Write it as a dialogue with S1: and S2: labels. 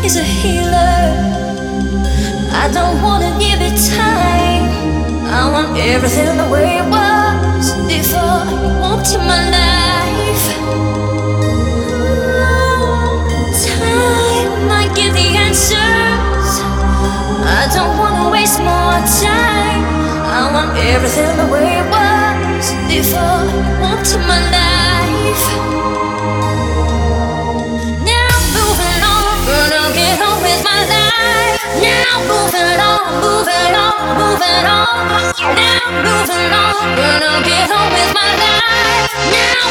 S1: is a healer. I don't wanna give it time. I want everything the way it was before you walked in my life. Time might give the answers. I don't wanna waste more time. I want everything the way it was before you walked in my life. Now moving on, gonna get on with my life. Now moving on, moving on, moving on. Now moving on, gonna get on with my life. Now